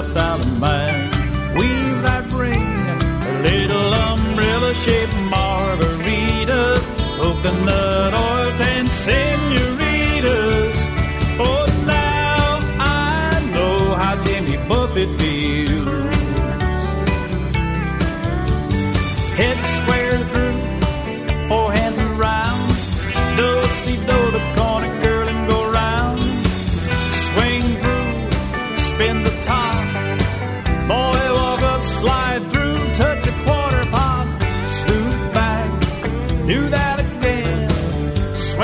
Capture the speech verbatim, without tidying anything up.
left out of mine. Weave that ring, little umbrella-shaped margaritas, coconut